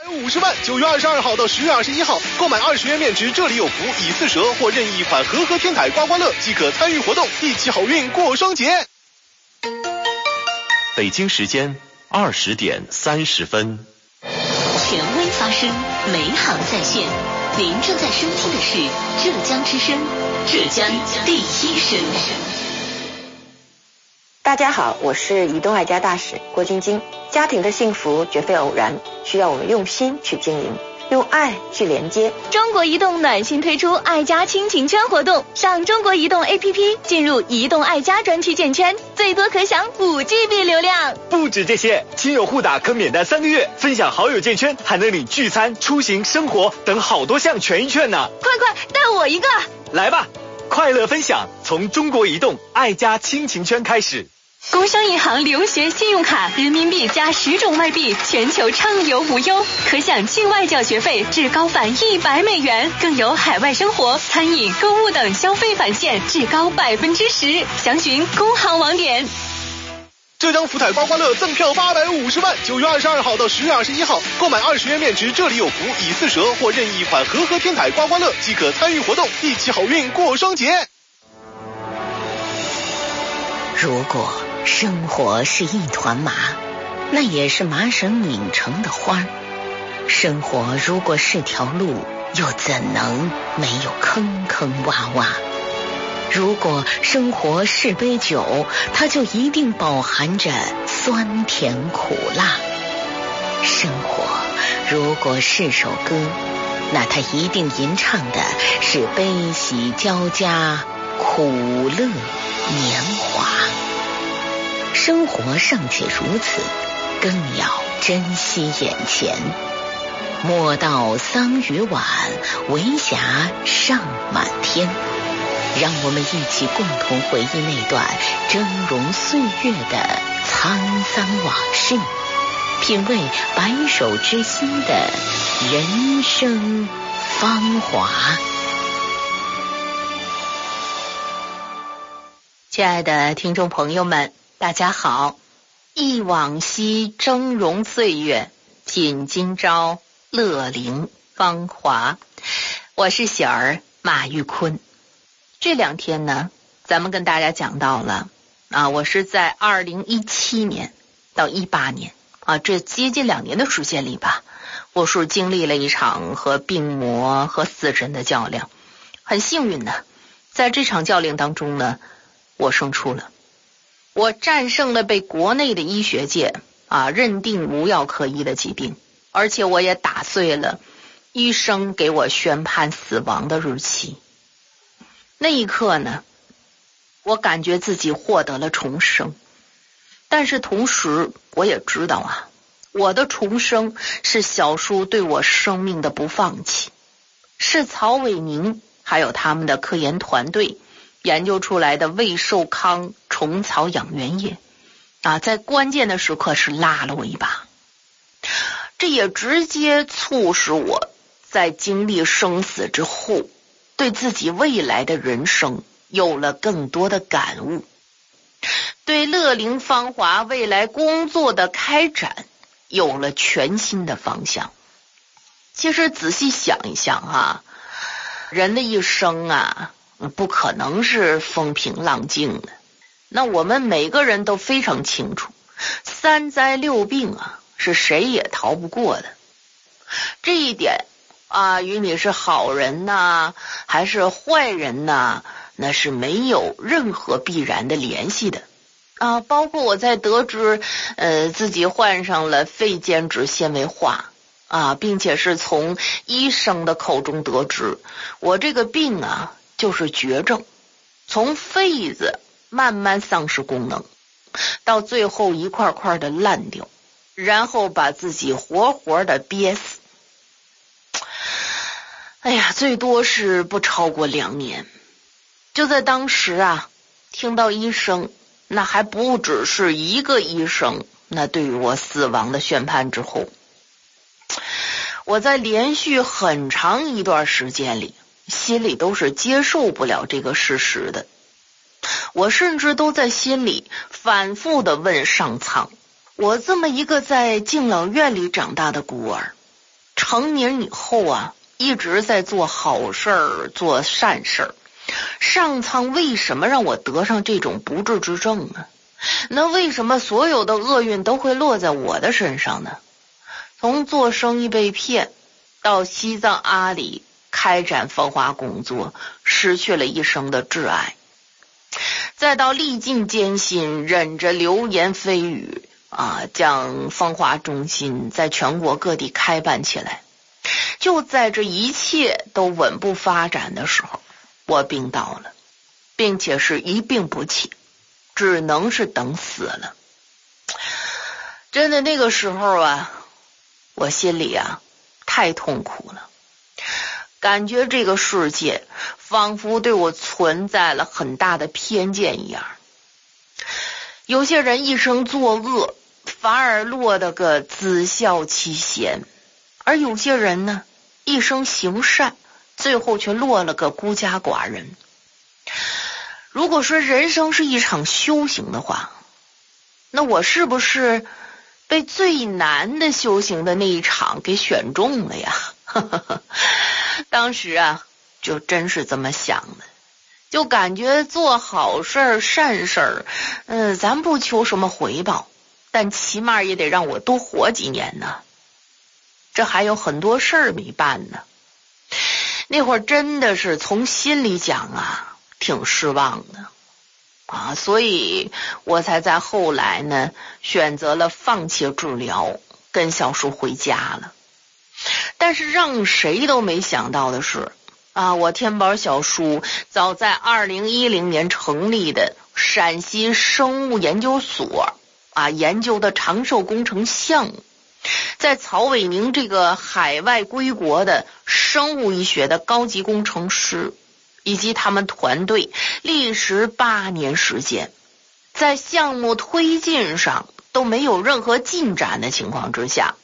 50万，9月22号到10月21号，购买20元面值这里有福以4蛇或任意一款和天台刮刮乐即可参与活动，一起好运过双节。 北京时间20点30分。 权威发声，美好在线。您正在收听的是浙江之声，浙江第一声。 大家好，我是移动爱家大使郭晶晶。家庭的幸福绝非偶然，需要我们用心去经营，用爱去连接。 中国移动暖心推出爱家亲情圈活动，上中国移动 APP 进入移动爱家专区建圈，最多可享5GB 流量。 不止这些，亲友互打可免单3个月，分享好友建圈还能领聚餐、出行、生活等好多项权益券呢。 快带我一个！ 来吧，快乐分享从中国移动爱家亲情圈开始。 工商银行留学信用卡，人民币加10种外币，全球畅游无忧，可享境外缴学费至高返100美元，更有海外生活、餐饮、购物等消费返现至高10%。详询工行网点。 浙江福彩刮刮乐赠票850万，9月22号到10月21号，购买20元面值这里有福以4蛇或任意一款和天台刮刮乐即可参与活动，一起好运过双节。 如果生活是一团麻，那也是麻绳拧成的花。生活如果是条路，又怎能没有坑坑洼洼？如果生活是杯酒，它就一定饱含着酸甜苦辣。生活如果是首歌，那它一定吟唱的是悲喜交加，苦乐年华。生活尚且如此，更要珍惜眼前。莫道桑榆晚，为霞尚满天。让我们一起共同回忆那段峥嵘岁月的沧桑往事，品味白首之心的人生芳华。亲爱的听众朋友们，大家好，忆往昔峥嵘岁月，品今朝乐龄芳华。我是喜儿马玉坤。这2天呢，咱们跟大家讲到了我是在2017年到18年这接近2年的时间里吧，我是经历了一场和病魔和死神的较量。很幸运的，在这场较量当中呢，我胜出了。我战胜了被国内的医学界认定无药可医的疾病，而且我也打碎了医生给我宣判死亡的日期。那一刻呢，我感觉自己获得了重生，但是同时我也知道我的重生是小叔对我生命的不放弃，是曹伟宁还有他们的科研团队研究出来的胃寿康虫草养元液在关键的时刻是拉了我一把。这也直接促使我在经历生死之后，对自己未来的人生有了更多的感悟，对乐龄芳华未来工作的开展有了全新的方向。其实仔细想一想人的一生不可能是风平浪静的。那我们每个人都非常清楚，3灾6病是谁也逃不过的。这一点与你是好人还是坏人那是没有任何必然的联系的包括我在得知自己患上了肺间质纤维化并且是从医生的口中得知，我这个病就是绝症，从肺子慢慢丧失功能，到最后一块块的烂掉，然后把自己活活的憋死。最多是不超过2年。就在当时听到医生，那还不只是一个医生，那对于我死亡的宣判之后，我在连续很长一段时间里，心里都是接受不了这个事实的。我甚至都在心里反复地问上苍，我这么一个在敬老院里长大的孤儿， 成年以后啊，一直在做好事儿，做善事儿。上苍为什么让我得上这种不治之症呢？那为什么所有的厄运都会落在我的身上呢？从做生意被骗，到西藏阿里开展风化工作，失去了一生的挚爱，再到历尽艰辛，忍着流言蜚语将风化中心在全国各地开办起来。就在这一切都稳步发展的时候，我病倒了，并且是一病不起，只能是等死了。真的那个时候啊，我心里太痛苦了，感觉这个世界仿佛对我存在了很大的偏见一样。有些人一生作恶，反而落得个自笑其嫌，而有些人呢，一生行善，最后却落了个孤家寡人。如果说人生是一场修行的话，那我是不是被最难的修行的那一场给选中了呀？当时就真是这么想的，就感觉做好事儿善事儿，咱不求什么回报，但起码也得让我多活几年呢。这还有很多事儿没办呢。那会儿真的是从心里讲挺失望的所以我才在后来呢选择了放弃治疗，跟小叔回家了。但是让谁都没想到的是我天宝小叔早在2010年成立的陕西生物研究所研究的长寿工程项目，在曹伟宁这个海外归国的生物医学的高级工程师以及他们团队历时8年时间，在项目推进上都没有任何进展的情况之下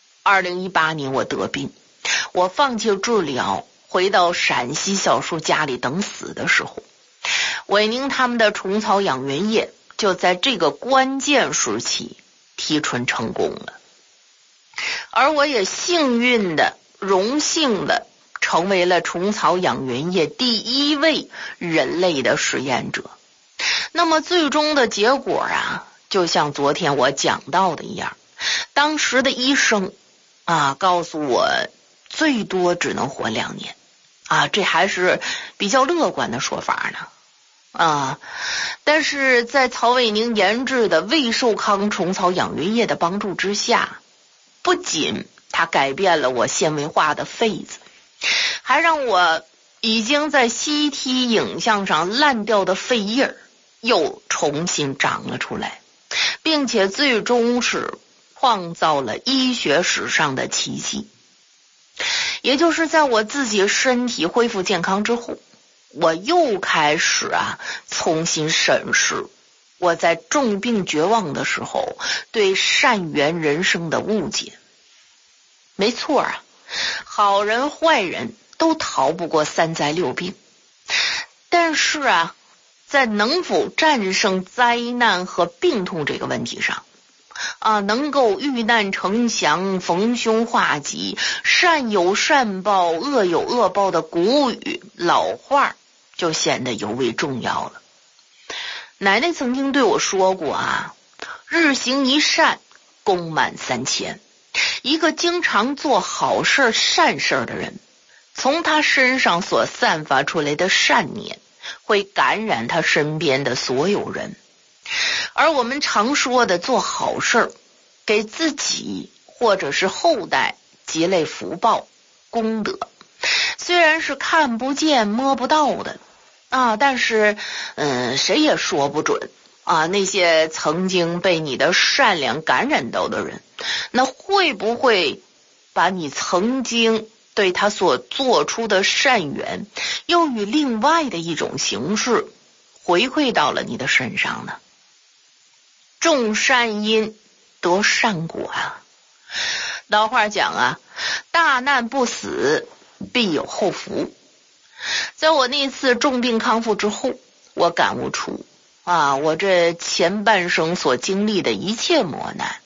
，2018年我得病，我放弃治疗，回到陕西小叔家里等死的时候，伟宁他们的虫草养源液就在这个关键时期提纯成功了。而我也幸运的荣幸的成为了虫草养源液第一位人类的实验者。那么最终的结果就像昨天我讲到的一样，当时的医生告诉我最多只能活2年这还是比较乐观的说法呢但是在曹伟宁研制的胃寿康虫草养源液的帮助之下，不仅它改变了我纤维化的肺子，还让我已经在 CT 影像上烂掉的肺叶又重新长了出来，并且最终是创造了医学史上的奇迹。也就是在我自己身体恢复健康之后，我又开始重新审视我在重病绝望的时候对善缘人生的误解。没错好人坏人都逃不过3灾6病，但是在能否战胜灾难和病痛这个问题上能够遇难成祥，逢凶化吉，善有善报，恶有恶报的古语老话就显得尤为重要了。奶奶曾经对我说过日行一善，功满3000。一个经常做好事善事的人，从他身上所散发出来的善念会感染他身边的所有人。而我们常说的做好事，给自己或者是后代积累福报功德，虽然是看不见摸不到的但是谁也说不准那些曾经被你的善良感染到的人，那会不会把你曾经对他所做出的善缘又以另外的一种形式回馈到了你的身上呢？种善因得善果老话讲大难不死必有后福。在我那次重病康复之后，我感悟出我这前半生所经历的一切磨难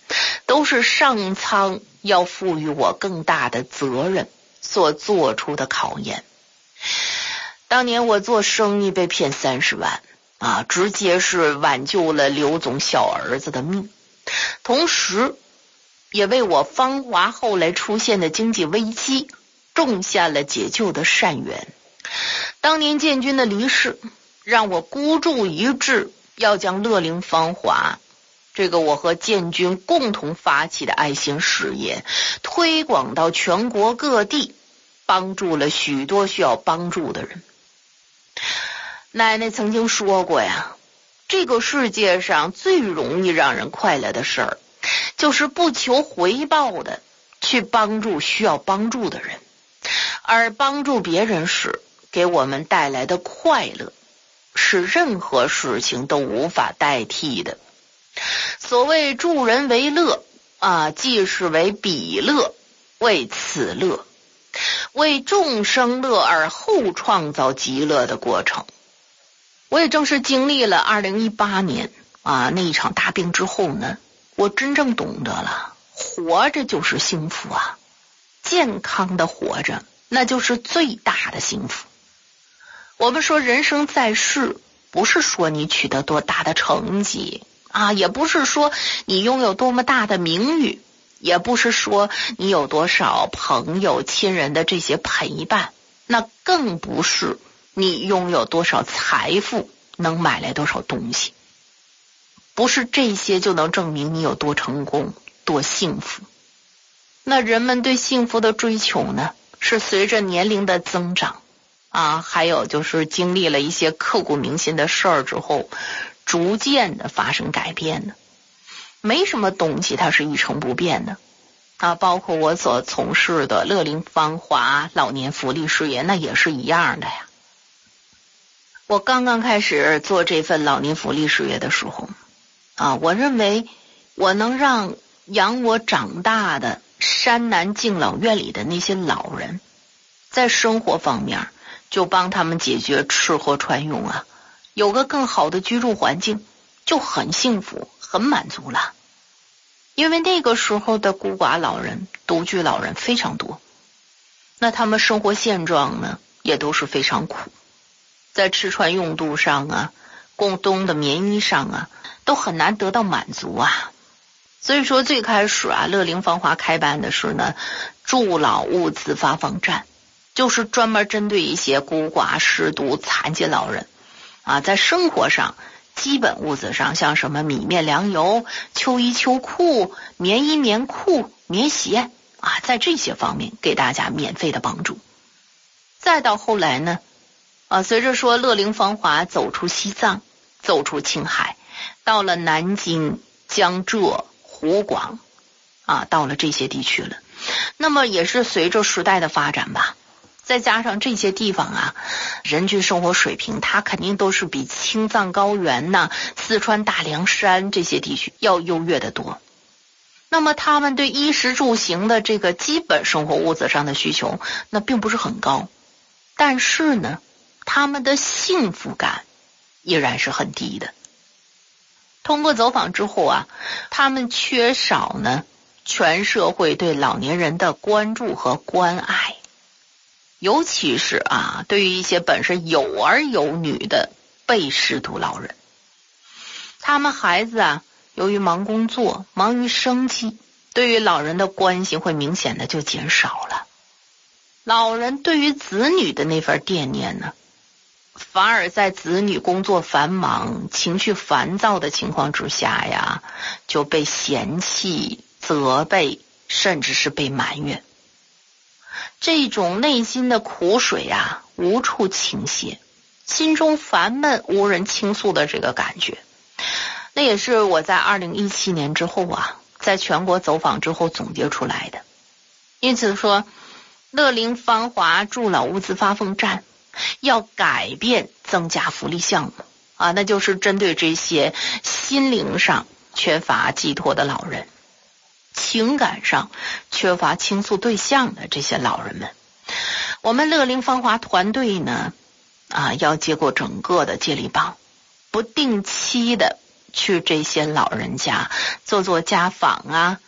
都是上苍要赋予我更大的责任所做出的考验。当年我做生意被骗30万啊，直接是挽救了刘总小儿子的命，同时也为我芳华后来出现的经济危机种下了解救的善缘。当年建军的离世让我孤注一掷，要将乐龄芳华这个我和建军共同发起的爱心事业推广到全国各地，帮助了许多需要帮助的人。奶奶曾经说过呀，这个世界上最容易让人快乐的事儿，就是不求回报的去帮助需要帮助的人，而帮助别人时给我们带来的快乐是任何事情都无法代替的。所谓助人为乐啊，即是为彼乐，为此乐，为众生乐而后创造极乐的过程。我也正是经历了2018年那一场大病之后呢，我真正懂得了活着就是幸福啊，健康的活着那就是最大的幸福。我们说人生在世，不是说你取得多大的成绩也不是说你拥有多么大的名誉，也不是说你有多少朋友亲人的这些陪伴，那更不是你拥有多少财富，能买来多少东西，不是这些就能证明你有多成功多幸福。那人们对幸福的追求呢，是随着年龄的增长还有就是经历了一些刻骨铭心的事儿之后，逐渐的发生改变的。没什么东西它是一成不变的包括我所从事的乐龄芳华老年福利事业，那也是一样的呀。我刚刚开始做这份老年福利事业的时候我认为我能让养我长大的山南敬老院里的那些老人在生活方面就帮他们解决吃喝穿用有个更好的居住环境，就很幸福很满足了。因为那个时候的孤寡老人独居老人非常多，那他们生活现状呢也都是非常苦，在吃穿用度上供冬的棉衣上都很难得到满足所以说最开始乐龄芳华开办的是呢助老物资发放站，就是专门针对一些孤寡失独残疾老人在生活上基本物资上，像什么米面粮油、秋衣秋裤、棉衣棉裤、棉鞋在这些方面给大家免费的帮助。再到后来呢随着说乐龄芳华走出西藏，走出青海，到了南京、江浙、湖广到了这些地区了。那么也是随着时代的发展吧，再加上这些地方人均生活水平它肯定都是比青藏高原四川大凉山这些地区要优越得多。那么他们对衣食住行的这个基本生活物资上的需求那并不是很高，但是呢他们的幸福感依然是很低的。通过走访之后他们缺少呢全社会对老年人的关注和关爱，尤其是对于一些本身有儿有女的被失独老人，他们孩子由于忙工作忙于生计，对于老人的关心会明显的就减少了。老人对于子女的那份惦念呢，反而在子女工作繁忙情绪烦躁的情况之下就被嫌弃责备，甚至是被埋怨。这种内心的苦水无处倾泻，心中烦闷无人倾诉的这个感觉，那也是我在2017年之后在全国走访之后总结出来的。因此说乐龄芳华助老物资发放站要改变增加福利项目那就是针对这些心灵上缺乏寄托的老人，情感上缺乏倾诉对象的这些老人们。我们乐龄芳华团队呢要接过整个的接力棒，不定期的去这些老人家做家访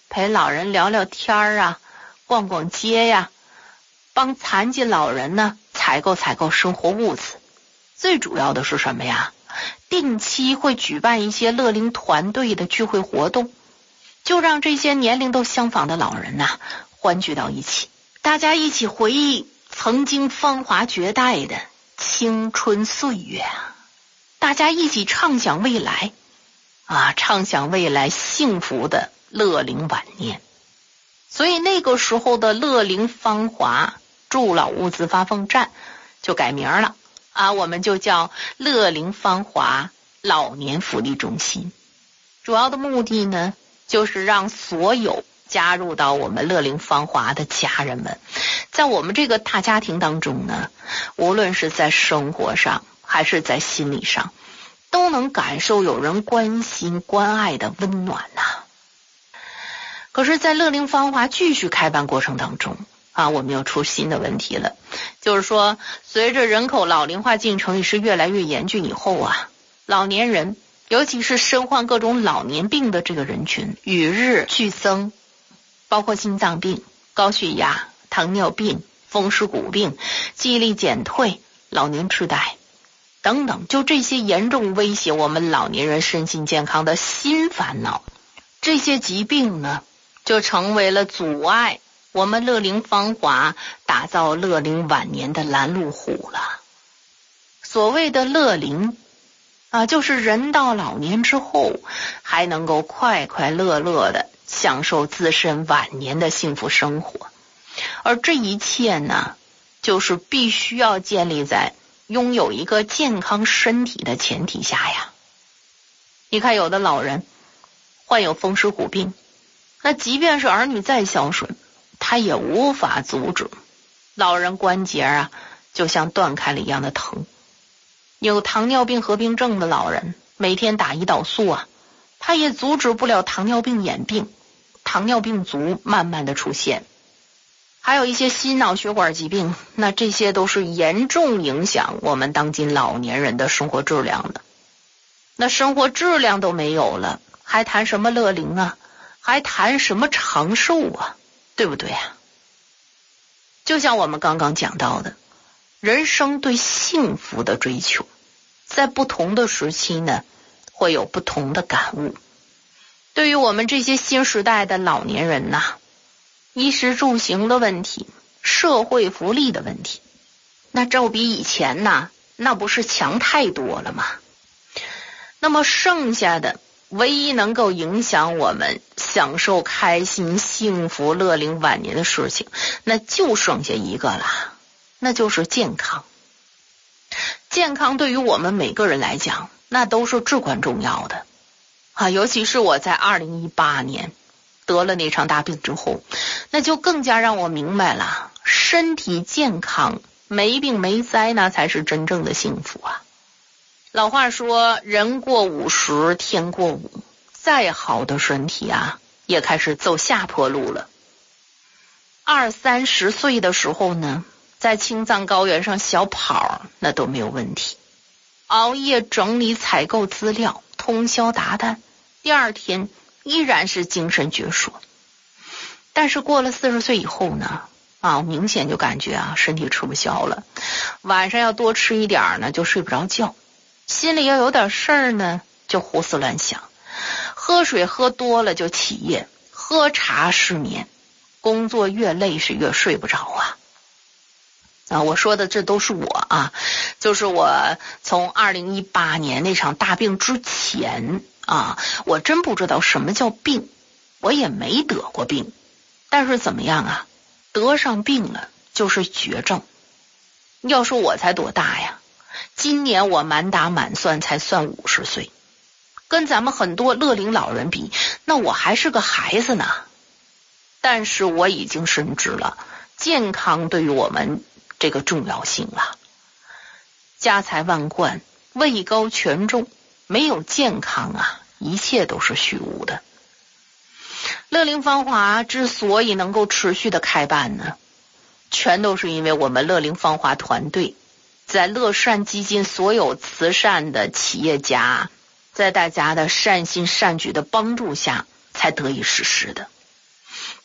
陪老人聊聊天啊，逛逛街呀，帮残疾老人呢采购生活物资。最主要的是什么呀？定期会举办一些乐龄团队的聚会活动，就让这些年龄都相仿的老人呐欢聚到一起，大家一起回忆曾经芳华绝代的青春岁月啊，大家一起畅想未来啊，畅想未来幸福的乐龄晚年。所以那个时候的乐龄芳华助老物资发放站就改名了啊，我们就叫乐龄芳华老年福利中心。主要的目的呢，就是让所有加入到我们乐龄芳华的家人们，在我们这个大家庭当中呢，无论是在生活上还是在心理上，都能感受有人关心关爱的温暖呐。可是在乐龄芳华继续开办过程当中啊，我们又出新的问题了，就是说随着人口老龄化进程也是越来越严峻以后啊，老年人尤其是身患各种老年病的这个人群与日俱增，包括心脏病、高血压、糖尿病、风湿骨病、记忆力减退、老年痴呆等等，就这些严重威胁我们老年人身心健康的新烦恼，这些疾病呢就成为了阻碍我们乐龄芳华打造乐龄晚年的拦路虎了。所谓的乐龄啊，就是人到老年之后还能够快快乐乐的享受自身晚年的幸福生活，而这一切呢，就是必须要建立在拥有一个健康身体的前提下呀。你看有的老人患有风湿骨病，那即便是儿女再孝顺，他也无法阻止老人关节啊就像断开了一样的疼。有糖尿病合并症的老人每天打胰岛素啊，他也阻止不了糖尿病演病，糖尿病足慢慢的出现。还有一些心脑血管疾病，那这些都是严重影响我们当今老年人的生活质量的。那生活质量都没有了，还谈什么乐龄啊，还谈什么长寿啊，对不对啊？就像我们刚刚讲到的，人生对幸福的追求，在不同的时期呢，会有不同的感悟。对于我们这些新时代的老年人呐，衣食住行的问题，社会福利的问题，那照比以前呐，那不是强太多了吗？那么剩下的唯一能够影响我们享受开心幸福乐龄晚年的事情，那就剩下一个了，那就是健康。健康对于我们每个人来讲，那都是至关重要的啊！尤其是我在2018年得了那场大病之后，那就更加让我明白了，身体健康没病没灾，那才是真正的幸福啊！老话说，人过50天过5，再好的身体啊，也开始走下坡路了。20-30岁的时候呢，在青藏高原上小跑那都没有问题，熬夜整理采购资料，通宵达旦，第二天依然是精神矍铄。但是过了40岁以后呢，明显就感觉身体吃不消了，晚上要多吃一点呢就睡不着觉，心里要有点事儿呢就胡思乱想，喝水喝多了就起夜，喝茶失眠，工作越累是越睡不着啊！我说的这都是我就是我从2018年那场大病之前我真不知道什么叫病，我也没得过病，但是怎么样得上病了就是绝症。要说我才多大呀？今年我满打满算才算50岁，跟咱们很多乐龄老人比，那我还是个孩子呢。但是我已经深知了健康对于我们这个重要性了。家财万贯，位高权重，没有健康一切都是虚无的。乐龄芳华之所以能够持续的开办呢，全都是因为我们乐龄芳华团队在乐善基金所有慈善的企业家，在大家的善心善举的帮助下才得以实施的。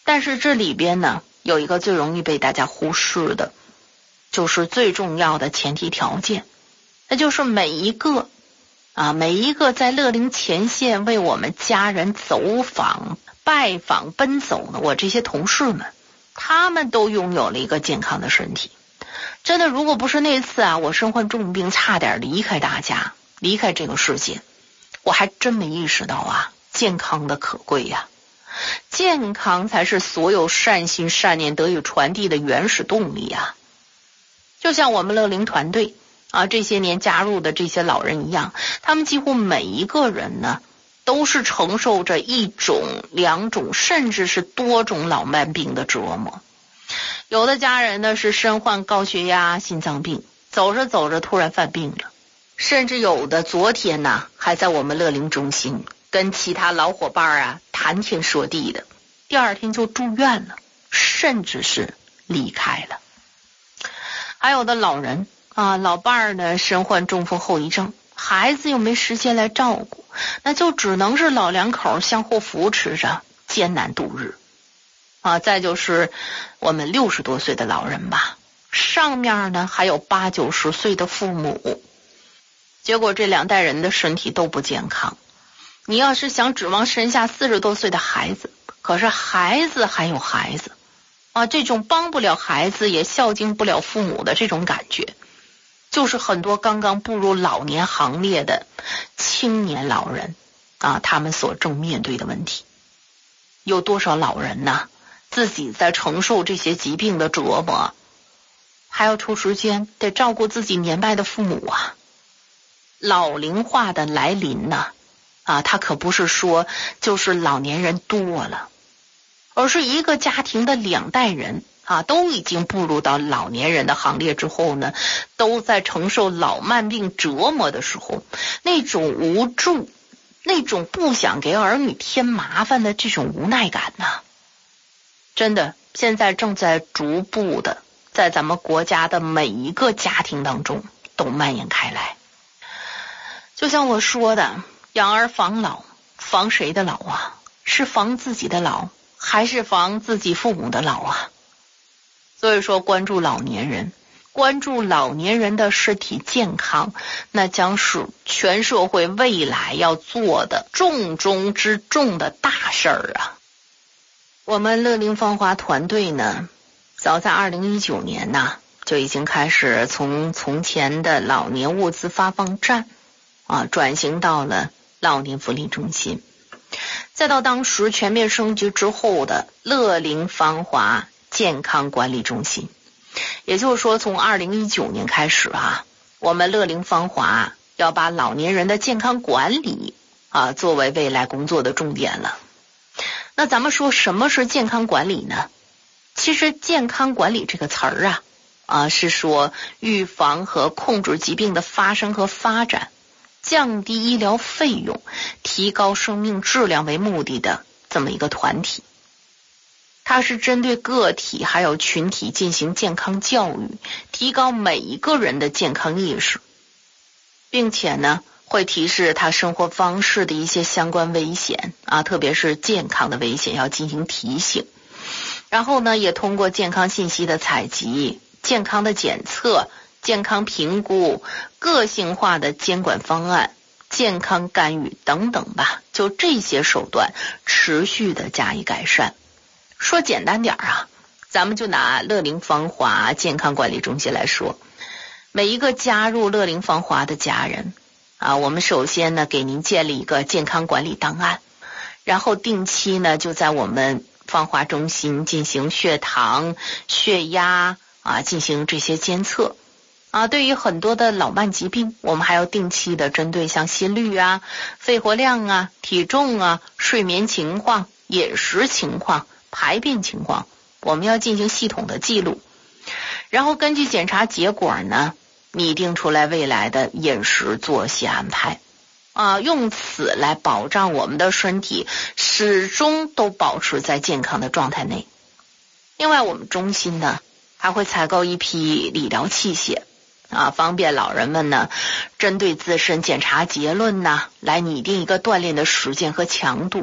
但是这里边呢，有一个最容易被大家忽视的，就是最重要的前提条件，那就是每一个在乐龄前线为我们家人走访、拜访、奔走的我这些同事们，他们都拥有了一个健康的身体。真的，如果不是那次我身患重病，差点离开大家，离开这个世界，我还真没意识到健康的可贵呀。健康才是所有善心善念得以传递的原始动力呀。就像我们乐龄团队这些年加入的这些老人一样，他们几乎每一个人呢，都是承受着一种、两种，甚至是多种老慢病的折磨。有的家人呢是身患高血压、心脏病，走着走着突然犯病了，甚至有的昨天呢还在我们乐龄中心跟其他老伙伴谈天说地的，第二天就住院了，甚至是离开了。还有的老人老伴儿呢身患中风后遗症，孩子又没时间来照顾，那就只能是老两口相互扶持着艰难度日再就是我们60多岁的老人吧，上面呢还有80、90岁的父母，结果这两代人的身体都不健康。你要是想指望生下40多岁的孩子，可是孩子还有孩子这种帮不了孩子也孝敬不了父母的这种感觉，就是很多刚刚步入老年行列的青年老人他们所正面对的问题。有多少老人呢自己在承受这些疾病的折磨，还要抽时间得照顾自己年迈的父母老龄化的来临呢他可不是说就是老年人多了，而是一个家庭的2代人都已经步入到老年人的行列之后呢，都在承受老慢病折磨的时候，那种无助，那种不想给儿女添麻烦的这种无奈感真的现在正在逐步的在咱们国家的每一个家庭当中都蔓延开来。就像我说的，养儿防老，防谁的老是防自己的老，还是防自己父母的老所以说关注老年人，关注老年人的身体健康，那将是全社会未来要做的重中之重的大事儿我们乐龄芳华团队呢，早在2019年就已经开始从前的老年物资发放站转型到了老年福利中心，再到当时全面升级之后的乐龄芳华健康管理中心。也就是说从2019年开始我们乐龄芳华要把老年人的健康管理作为未来工作的重点了。那咱们说什么是健康管理呢？其实健康管理这个词儿是说预防和控制疾病的发生和发展，降低医疗费用，提高生命质量为目的的这么一个团体。它是针对个体还有群体进行健康教育，提高每一个人的健康意识，并且呢会提示他生活方式的一些相关危险特别是健康的危险要进行提醒。然后呢也通过健康信息的采集、健康的检测、健康评估、个性化的监管方案、健康干预等等吧，就这些手段持续的加以改善。说简单点咱们就拿乐龄芳华健康管理中心来说，每一个加入乐龄芳华的家人我们首先呢给您建立一个健康管理档案，然后定期呢就在我们芳华中心进行血糖、血压进行这些监测对于很多的老慢疾病，我们还要定期的针对像心率肺活量体重睡眠情况、饮食情况、排便情况，我们要进行系统的记录，然后根据检查结果呢拟定出来未来的饮食作息安排用此来保障我们的身体始终都保持在健康的状态内。另外我们中心呢还会采购一批理疗器械方便老人们呢针对自身检查结论来拟定一个锻炼的时间和强度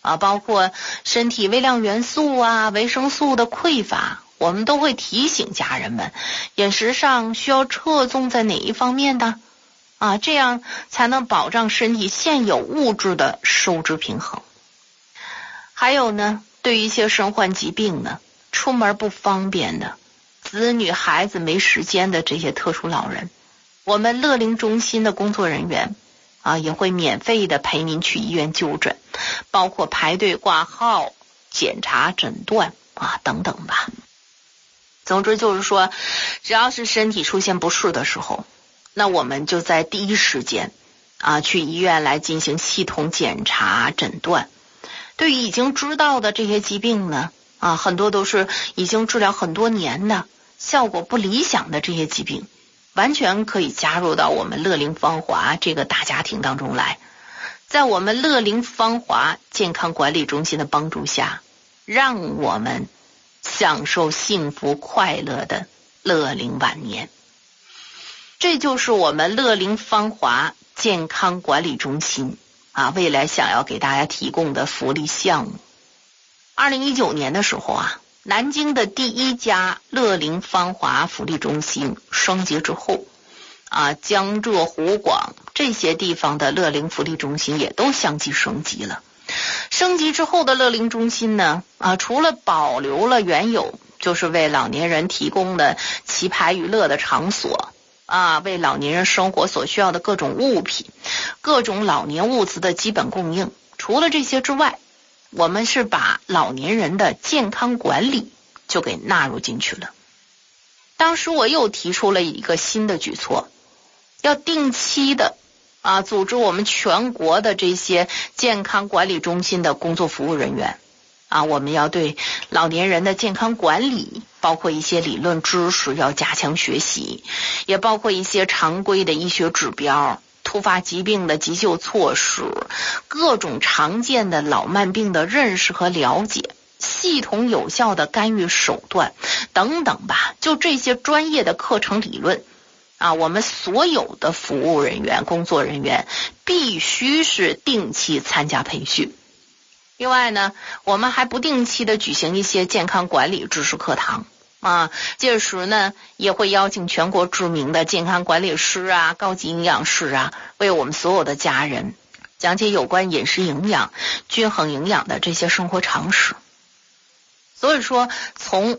包括身体微量元素啊、维生素的匮乏，我们都会提醒家人们，饮食上需要侧重在哪一方面呢？这样才能保障身体现有物质的收支平衡。还有呢，对于一些身患疾病呢、出门不方便的、子女孩子没时间的这些特殊老人，我们乐龄中心的工作人员也会免费的陪您去医院就诊，包括排队挂号、检查、诊断等等吧。总之就是说，只要是身体出现不适的时候，那我们就在第一时间去医院来进行系统检查、诊断。对于已经知道的这些疾病呢，很多都是已经治疗很多年的、效果不理想的这些疾病，完全可以加入到我们乐龄芳华这个大家庭当中来。在我们乐龄芳华健康管理中心的帮助下，让我们享受幸福快乐的乐龄晚年。这就是我们乐龄芳华健康管理中心未来想要给大家提供的福利项目。2019年的时候南京的第一家乐龄芳华福利中心升级之后江浙沪广这些地方的乐龄福利中心也都相继升级了。升级之后的乐龄中心呢除了保留了原有就是为老年人提供的棋牌娱乐的场所为老年人生活所需要的各种物品、各种老年物资的基本供应，除了这些之外，我们是把老年人的健康管理就给纳入进去了。当时我又提出了一个新的举措，要定期的组织我们全国的这些健康管理中心的工作服务人员我们要对老年人的健康管理，包括一些理论知识要加强学习，也包括一些常规的医学指标、突发疾病的急救措施、各种常见的老慢病的认识和了解、系统有效的干预手段等等吧。就这些专业的课程理论我们所有的服务人员、工作人员必须是定期参加培训。另外呢，我们还不定期的举行一些健康管理知识课堂届时呢，也会邀请全国知名的健康管理师高级营养师为我们所有的家人讲解有关饮食营养、均衡营养的这些生活常识。所以说，从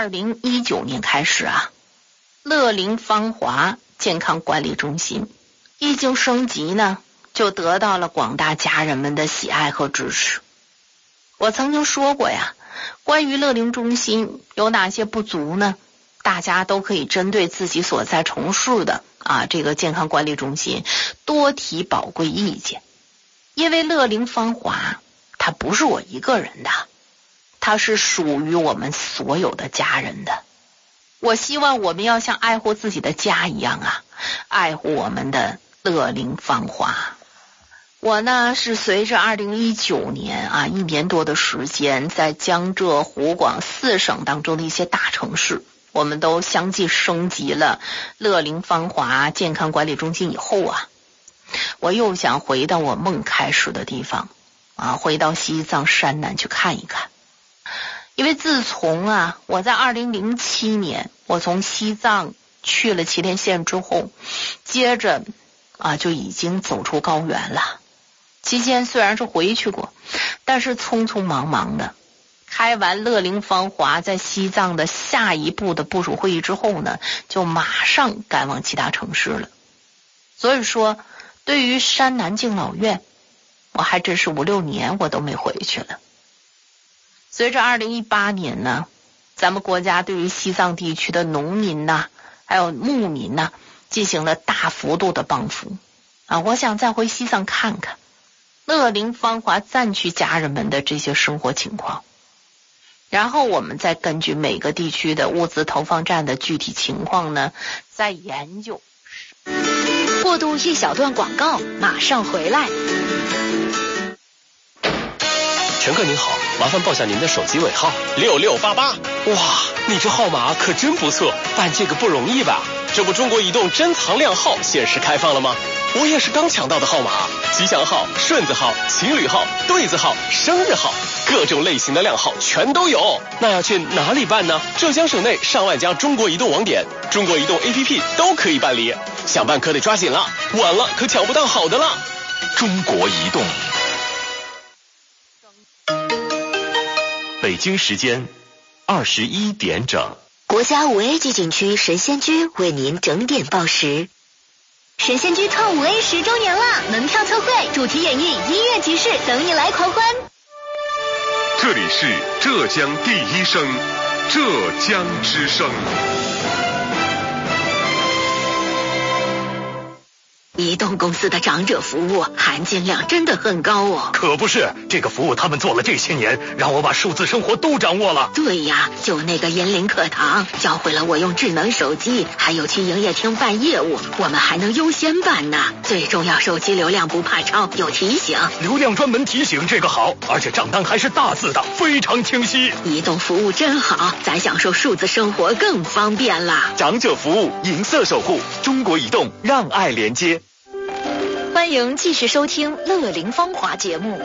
2019年开始乐龄芳华健康管理中心一经升级呢，就得到了广大家人们的喜爱和支持。我曾经说过关于乐龄中心有哪些不足呢？大家都可以针对自己所在从事的这个健康管理中心多提宝贵意见。因为乐龄芳华它不是我一个人的，它是属于我们所有的家人的。我希望我们要像爱护自己的家一样爱护我们的乐龄芳华。我呢是随着2019年1年多的时间，在江浙沪广4省当中的一些大城市，我们都相继升级了乐龄芳华健康管理中心以后我又想回到我梦开始的地方回到西藏山南去看一看。因为自从我在2007年我从西藏去了祁连县之后，接着就已经走出高原了。期间虽然是回去过，但是匆匆忙忙的开完乐龄芳华在西藏的下一步的部署会议之后呢，就马上赶往其他城市了。所以说，对于山南敬老院，我还真是5-6年我都没回去了。随着2018年呢，咱们国家对于西藏地区的农民还有牧民进行了大幅度的帮扶我想再回西藏看看乐龄芳华赞区家人们的这些生活情况，然后我们再根据每个地区的物资投放站的具体情况呢，再研究。 过渡一小段广告，马上回来。 乘客您好，麻烦报下您的手机尾号 6688。 哇，你这号码可真不错，办这个不容易吧？ 这不中国移动珍藏靓号限时开放了吗？ 我也是刚抢到的号码，吉祥号、顺子号、情侣号、对子号、生日号，各种类型的靓号全都有。那要去哪里办呢？浙江省内上万家中国移动网点、中国移动 APP 都可以办理，想办可得抓紧了，晚了可抢不到好的了。 中国移动。北京时间21点整。 国家5A 级景区神仙居为您整点报时。 神仙居创5A 10周年了，门票特惠，主题演绎，音乐集市，等你来狂欢。 这里是浙江第一声，浙江之声。 移动公司的长者服务含金量真的很高哦。 可不是，这个服务他们做了这些年，让我把数字生活都掌握了。 对呀，就那个银林课堂，教会了我用智能手机，还有去营业厅办业务，我们还能优先办呢。最重要，手机流量不怕超，有提醒。 流量专门提醒，这个好，而且账单还是大字的，非常清晰。 移动服务真好，咱享受数字生活更方便了。 长者服务，银色守护，中国移动，让爱连接。 欢迎继续收听《乐龄芳华》节目。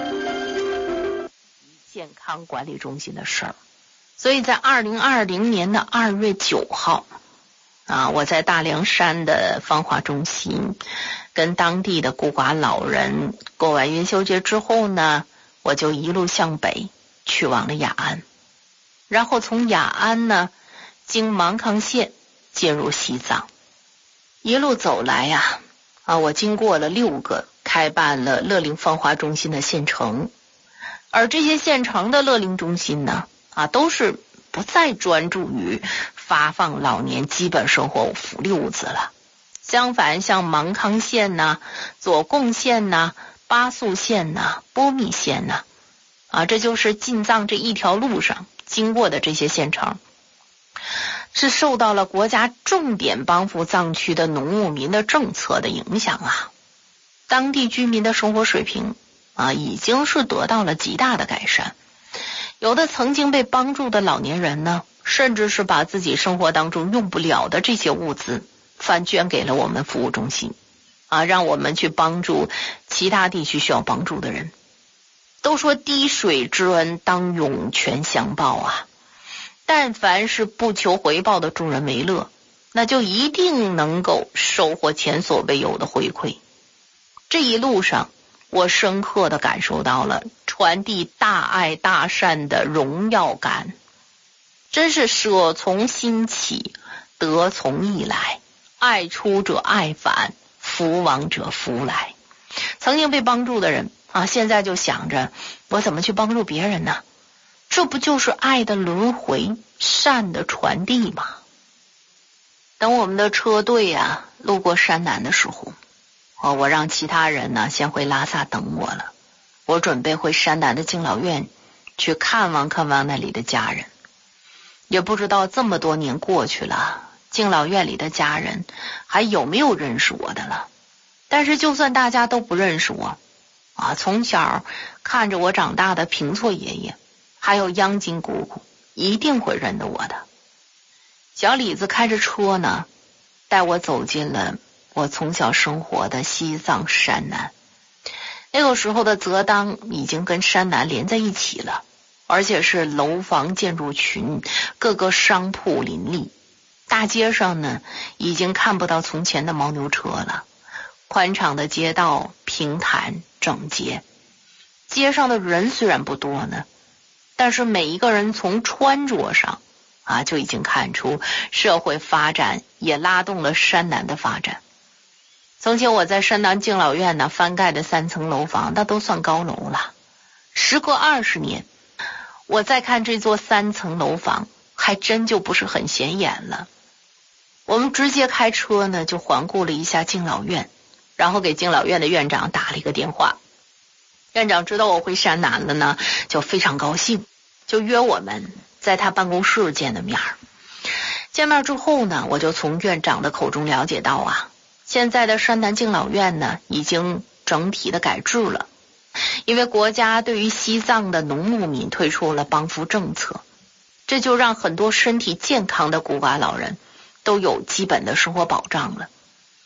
健康管理中心的事儿，所以在2020年的2月9号我在大凉山的芳华中心跟当地的孤寡老人过完元宵节之后呢，我就一路向北去往了雅安，然后从雅安呢经芒康县进入西藏。一路走来呀我经过了6个开办了乐龄芳华中心的县城，而这些县城的乐龄中心呢都是不再专注于发放老年基本生活福利物资了。相反，像芒康县呐、左贡县呐、巴素县呐、波密县呐这就是进藏这一条路上经过的这些县城，是受到了国家重点帮扶藏区的农牧民的政策的影响当地居民的生活水平已经是得到了极大的改善。有的曾经被帮助的老年人呢，甚至是把自己生活当中用不了的这些物资翻捐给了我们服务中心让我们去帮助其他地区需要帮助的人。都说滴水之恩当涌泉相报但凡是不求回报的助人为乐，那就一定能够收获前所未有的回馈。这一路上我深刻地感受到了传递大爱大善的荣耀感，真是舍从心起，得从意来，爱出者爱返，福往者福来。曾经被帮助的人现在就想着我怎么去帮助别人呢？这不就是爱的轮回，善的传递吗？等我们的车队路过山南的时候我让其他人呢先回拉萨等我了。我准备回山南的敬老院去看望看望那里的家人。也不知道这么多年过去了，敬老院里的家人还有没有认识我的了。但是就算大家都不认识我从小看着我长大的平措爷爷还有央金姑姑一定会认得我的。小李子开着车呢，带我走进了我从小生活的西藏山南。那个时候的泽当已经跟山南连在一起了，而且是楼房建筑群，各个商铺林立。大街上呢已经看不到从前的牦牛车了，宽敞的街道平坦整洁。街上的人虽然不多呢，但是每一个人从穿着上就已经看出社会发展也拉动了山南的发展。从前我在山南敬老院呢翻盖的3层楼房，那都算高楼了。时隔20年，我再看这座3层楼房，还真就不是很显眼了。我们直接开车呢就环顾了一下敬老院，然后给敬老院的院长打了一个电话。院长知道我回山南了呢，就非常高兴，就约我们在他办公室见的面。见面之后呢，我就从院长的口中了解到现在的山南敬老院呢已经整体的改制了，因为国家对于西藏的农牧民推出了帮扶政策，这就让很多身体健康的孤寡老人都有基本的生活保障了。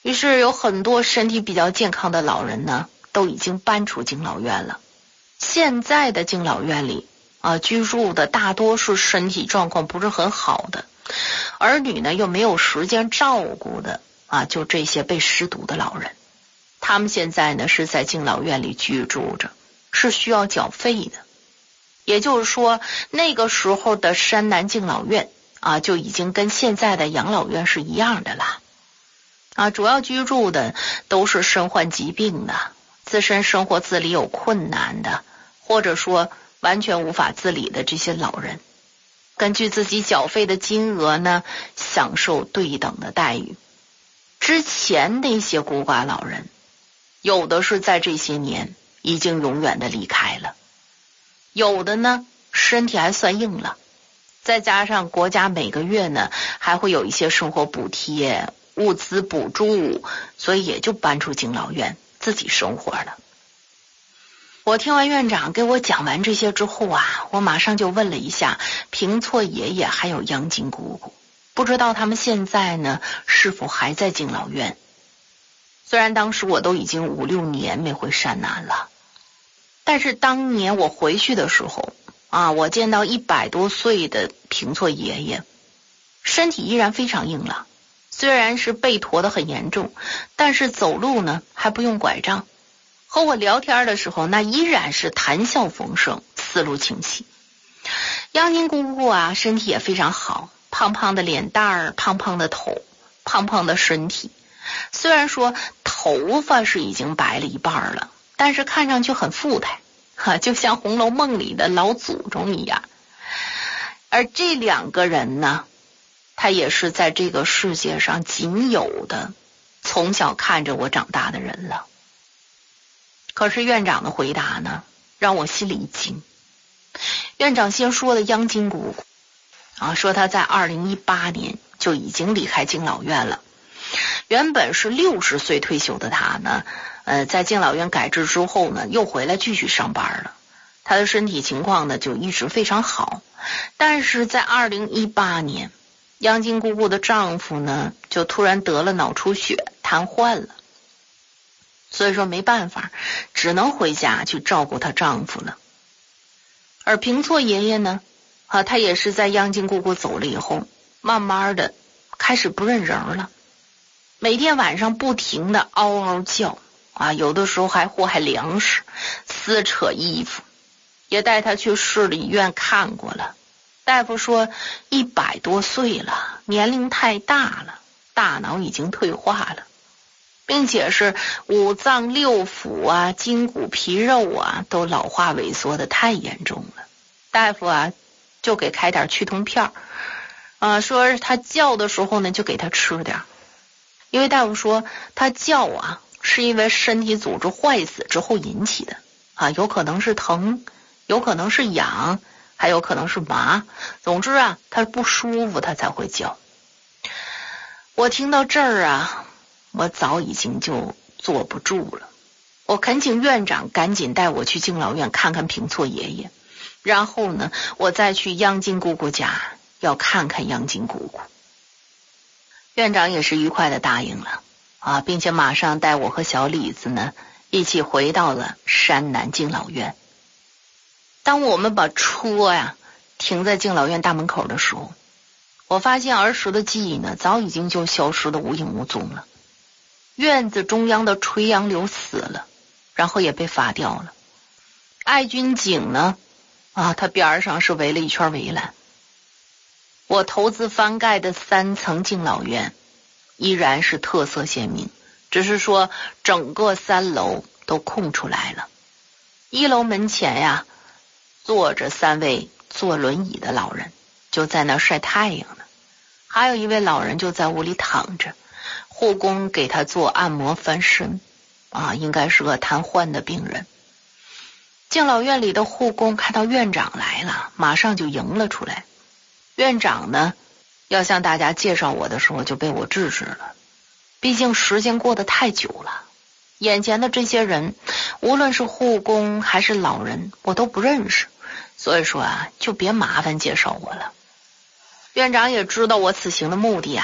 于是有很多身体比较健康的老人呢，都已经搬出敬老院了。现在的敬老院里居住的大多数身体状况不是很好的，儿女呢又没有时间照顾的就这些被失独的老人。他们现在呢是在敬老院里居住着，是需要缴费的。也就是说，那个时候的山南敬老院就已经跟现在的养老院是一样的了。主要居住的都是身患疾病的，自身生活自理有困难的，或者说完全无法自理的这些老人，根据自己缴费的金额呢，享受对等的待遇。之前那些孤寡老人，有的是在这些年已经永远的离开了，有的呢身体还算硬了，再加上国家每个月呢还会有一些生活补贴、物资补助，所以也就搬出敬老院自己生活了。我听完院长给我讲完这些之后我马上就问了一下平措爷爷还有杨金姑姑，不知道他们现在呢是否还在敬老院。虽然当时我都已经5、6年没回山南了，但是当年我回去的时候我见到100多岁的平措爷爷，身体依然非常硬朗，虽然是背驼得很严重，但是走路呢还不用拐杖。和我聊天的时候，那依然是谈笑风生，思路清晰。杨金姑姑身体也非常好，胖胖的脸蛋儿，胖胖的头，胖胖的身体。虽然说头发是已经白了一半了，但是看上去很富态就像《红楼梦》里的老祖宗一样。而这2个人呢，他也是在这个世界上仅有的从小看着我长大的人了。可是院长的回答呢，让我心里一惊。院长先说的央金姑姑说他在2018年就已经离开敬老院了。原本是60岁退休的他呢，在敬老院改制之后呢，又回来继续上班了。他的身体情况呢就一直非常好，但是在2018年，央金姑姑的丈夫呢就突然得了脑出血，瘫痪了。所以说没办法，只能回家去照顾她丈夫了。而平措爷爷呢他也是在央金姑姑走了以后，慢慢的开始不认人了，每天晚上不停的嗷嗷叫有的时候还祸害粮食，撕扯衣服。也带他去市里医院看过了，大夫说100多岁了，年龄太大了，大脑已经退化了，并且是5脏6腑筋骨皮肉都老化萎缩的太严重了。大夫就给开点去痛片说他叫的时候呢就给他吃点，因为大夫说他叫是因为身体组织坏死之后引起的有可能是疼，有可能是痒，还有可能是麻，总之他不舒服他才会叫。我听到这儿我早已经就坐不住了，我恳请院长赶紧带我去敬老院看看平措爷爷，然后呢我再去央金姑姑家要看看央金姑姑。院长也是愉快的答应了并且马上带我和小李子呢一起回到了山南敬老院。当我们把车停在敬老院大门口的时候，我发现儿时的记忆呢早已经就消失得无影无踪了。院子中央的垂杨柳死了，然后也被伐掉了。爱军井呢它边上是围了一圈围栏。我投资翻盖的3层敬老院依然是特色鲜明，只是说整个3楼都空出来了。1楼门前坐着3位坐轮椅的老人，就在那晒太阳呢。还有1位老人就在屋里躺着，护工给他做按摩翻身应该是个瘫痪的病人。敬老院里的护工看到院长来了，马上就迎了出来。院长呢要向大家介绍我的时候就被我制止了，毕竟时间过得太久了，眼前的这些人无论是护工还是老人我都不认识，所以说就别麻烦介绍我了。院长也知道我此行的目的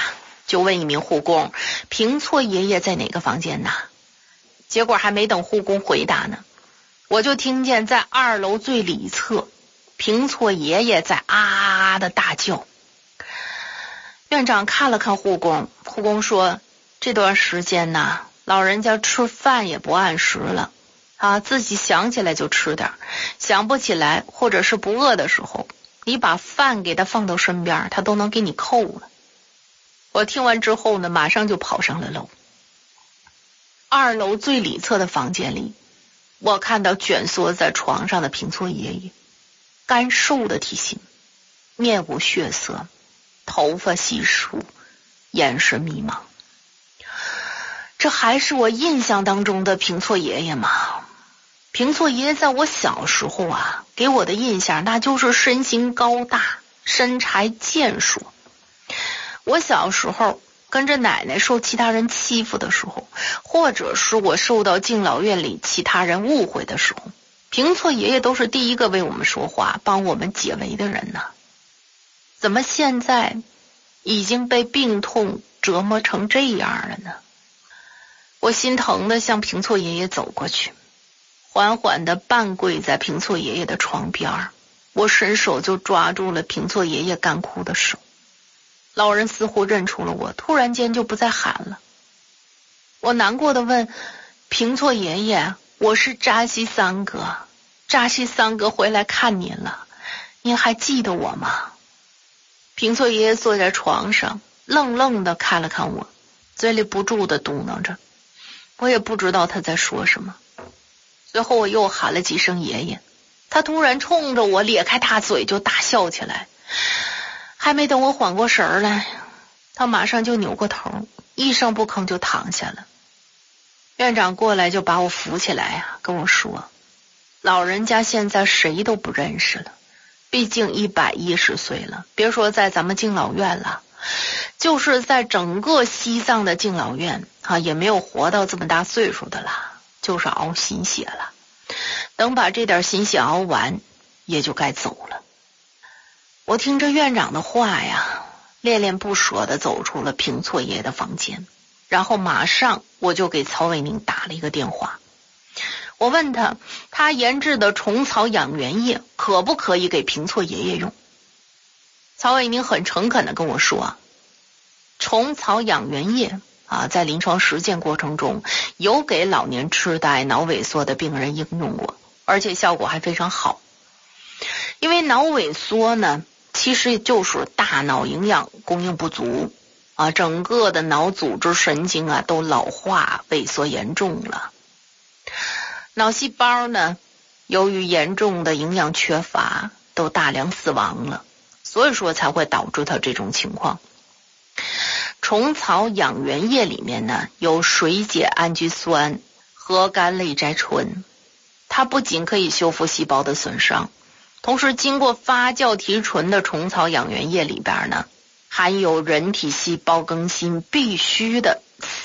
就问一名护工，平错爷爷在哪个房间呢？结果还没等护工回答呢，我就听见在2楼最里侧，平错爷爷在啊的大叫。院长看了看护工，护工说，这段时间呢，老人家吃饭也不按时了啊，自己想起来就吃点，想不起来或者是不饿的时候，你把饭给他放到身边，他都能给你扣了。我听完之后呢，马上就跑上了楼。2楼最里侧的房间里，我看到蜷缩在床上的平错爷爷，干瘦的体型，面无血色，头发稀疏，眼神迷茫。这还是我印象当中的平错爷爷吗？平错爷爷在我小时候啊，给我的印象那就是身形高大，身材健硕。我小时候跟着奶奶受其他人欺负的时候，或者是我受到敬老院里其他人误会的时候，平错爷爷都是第一个为我们说话，帮我们解围的人呢。怎么现在已经被病痛折磨成这样了呢？我心疼地向平错爷爷走过去，缓缓地半跪在平错爷爷的床边，我伸手就抓住了平错爷爷干枯的手。老人似乎认出了我，突然间就不再喊了。我难过地问平错爷爷，我是扎西三哥，扎西三哥回来看您了，您还记得我吗？平错爷爷坐在床上，愣愣地看了看我，嘴里不住地嘟囔着，我也不知道他在说什么。随后我又喊了几声爷爷，他突然冲着我咧开大嘴就大笑起来。还没等我缓过神来，他马上就扭过头，一声不吭就躺下了。院长过来就把我扶起来啊，跟我说，老人家现在谁都不认识了，毕竟110岁了，别说在咱们敬老院了，就是在整个西藏的敬老院啊，也没有活到这么大岁数的了，就是熬心血了。等把这点心血熬完，也就该走了。我听着院长的话呀，恋恋不舍地走出了平错爷的房间，然后马上我就给曹伟宁打了一个电话。我问他，他研制的虫草养元液可不可以给平错爷爷用？曹伟宁很诚恳地跟我说，虫草养元液啊，在临床实践过程中有给老年痴呆、脑萎缩的病人应用过，而且效果还非常好。因为脑萎缩呢，其实就是大脑营养供应不足啊，整个的脑组织神经啊都老化萎缩严重了。脑细胞呢，由于严重的营养缺乏，都大量死亡了，所以说才会导致它这种情况。虫草养元液里面呢，有水解氨基酸和苷类甾醇，它不仅可以修复细胞的损伤，同时经过发酵提纯的虫草养元液里边呢，含有人体细胞更新必须的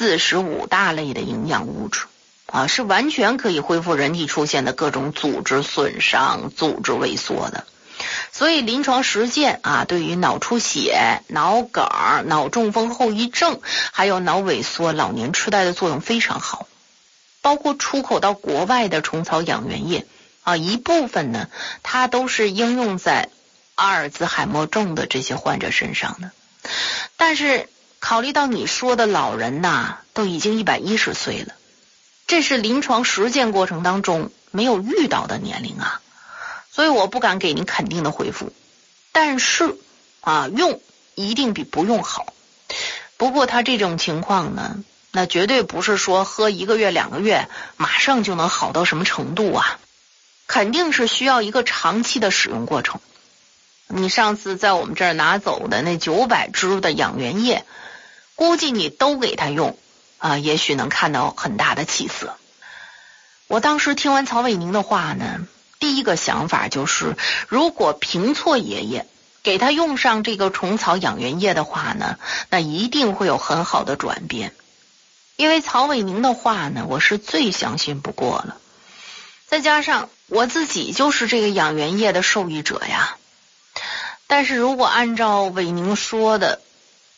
45大类的营养物质啊，是完全可以恢复人体出现的各种组织损伤、组织萎缩的。所以临床实践啊，对于脑出血、脑梗、脑中风后遗症，还有脑萎缩、老年痴呆的作用非常好。包括出口到国外的虫草养元液啊，一部分呢，它都是应用在阿尔兹海默症的这些患者身上的。但是考虑到你说的老人呐，都已经110岁了，这是临床实践过程当中没有遇到的年龄啊，所以我不敢给您肯定的回复。但是啊，用一定比不用好。不过他这种情况呢，那绝对不是说喝1个月2个月马上就能好到什么程度啊，肯定是需要一个长期的使用过程。你上次在我们这儿拿走的那900支的养元液，估计你都给他用啊，也许能看到很大的起色。我当时听完曹伟宁的话呢，第一个想法就是，如果平错爷爷给他用上这个虫草养元液的话呢，那一定会有很好的转变。因为曹伟宁的话呢，我是最相信不过了。再加上我自己就是这个养元液的受益者呀。但是如果按照伟宁说的，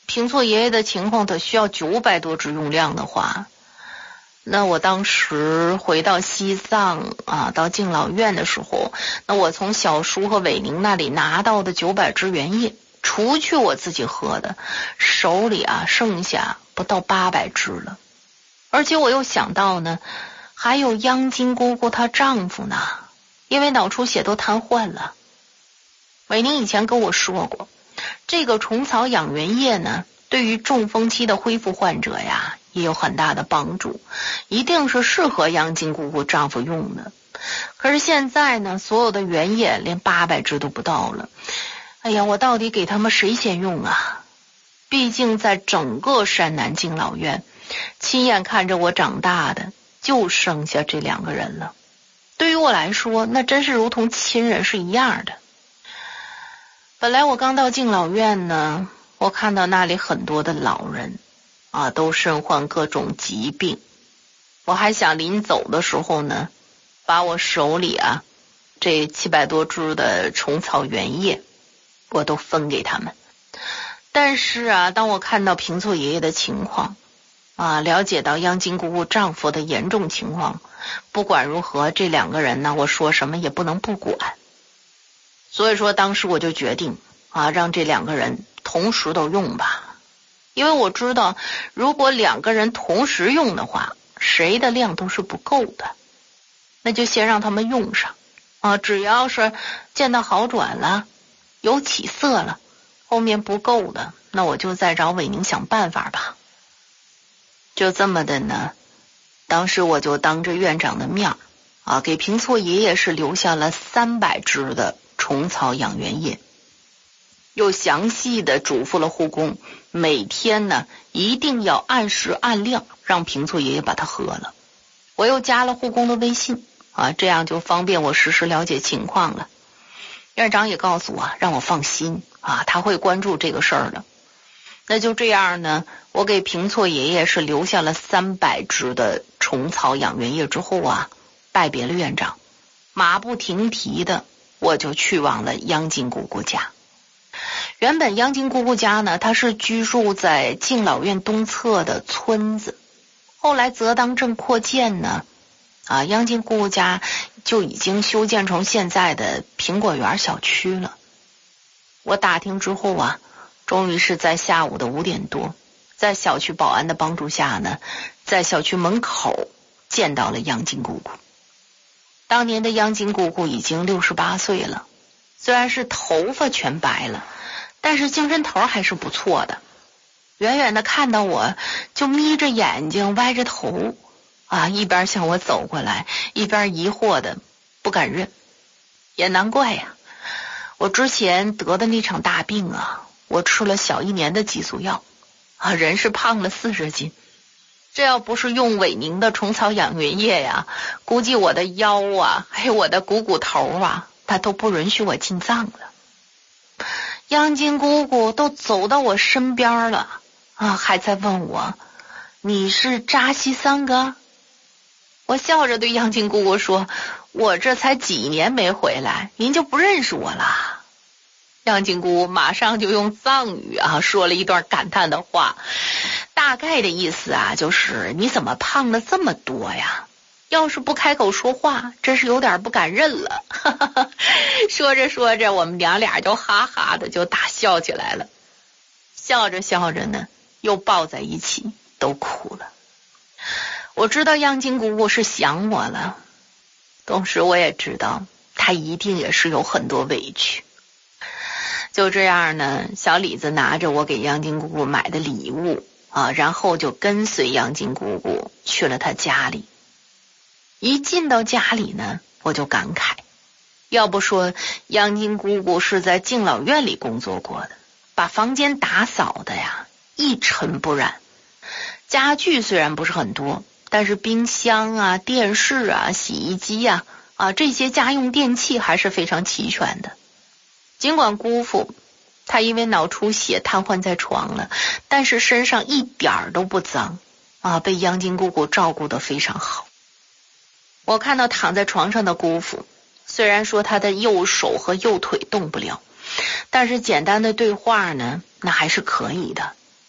平错爷爷的情况他需要900多支用量的话，那我当时回到西藏到敬老院的时候，那我从小叔和伟宁那里拿到的900支原液，除去我自己喝的，手里剩下不到800支了。而且我又想到呢，还有央金姑姑她丈夫呢，因为脑出血都瘫痪了。伟宁以前跟我说过，这个虫草养元液呢，对于中风期的恢复患者呀也有很大的帮助，一定是适合央金姑姑丈夫用的。可是现在呢，所有的原液连800支都不到了。哎呀，我到底给他们谁先用啊？毕竟在整个山南敬老院，亲眼看着我长大的就剩下这2个人了。对于我来说，那真是如同亲人是一样的。本来我刚到敬老院呢，我看到那里很多的老人都身患各种疾病。我还想临走的时候呢，把我手里这700多支的虫草原液我都分给他们。但是当我看到平错爷爷的情况了解到央金姑姑丈夫的严重情况，不管如何，这2个人呢，我说什么也不能不管。所以说当时我就决定让这2个人同时都用吧。因为我知道如果2个人同时用的话，谁的量都是不够的。那就先让他们用上只要是见到好转了，有起色了，后面不够的，那我就再找伟宁想办法吧。就这么的呢，当时我就当着院长的面给平错爷爷是留下了300支的虫草养元液，又详细的嘱咐了护工，每天呢一定要按时按量让平错爷爷把它喝了。我又加了护工的微信这样就方便我实时了解情况了。院长也告诉我让我放心他会关注这个事儿的。那就这样呢，我给平错爷爷是留下了300支的虫草养元液之后拜别了院长，马不停蹄的我就去往了央金姑姑家。原本央金姑姑家呢，她是居住在敬老院东侧的村子，后来择当镇扩建呢央金姑姑家就已经修建成现在的苹果园小区了。我打听之后终于是在下午的5点多，在小区保安的帮助下呢，在小区门口见到了央金姑姑。当年的央金姑姑已经68岁了，虽然是头发全白了，但是精神头还是不错的。远远的看到我就眯着眼睛歪着头一边向我走过来，一边疑惑的不敢认。也难怪呀，我之前得的那场大病我吃了小1年的激素药人是胖了40斤。这要不是用伟宁的虫草养元液呀，估计我的腰还有我的股头它都不允许我进藏了。央金姑姑都走到我身边了还在问我，你是扎西三哥？我笑着对央金姑姑说，我这才几年没回来，您就不认识我了？央金姑马上就用藏语说了一段感叹的话，大概的意思就是你怎么胖了这么多呀？要是不开口说话，真是有点不敢认了。说着说着，我们娘俩就哈哈的就大笑起来了。笑着笑着呢，又抱在一起，都哭了。我知道央金姑姑是想我了，同时我也知道她一定也是有很多委屈。就这样呢，小李子拿着我给央金姑姑买的礼物然后就跟随央金姑姑去了她家里。一进到家里呢，我就感慨，要不说央金姑姑是在敬老院里工作过的，把房间打扫的一尘不染。家具虽然不是很多，但是冰箱电视洗衣机这些家用电器还是非常齐全的。尽管姑父他因为脑出血瘫痪在床了，但是身上一点都不脏被央金姑姑照顾得非常好。我看到躺在床上的姑父，虽然说他的右手和右腿动不了，但是简单的对话呢，那还是可以的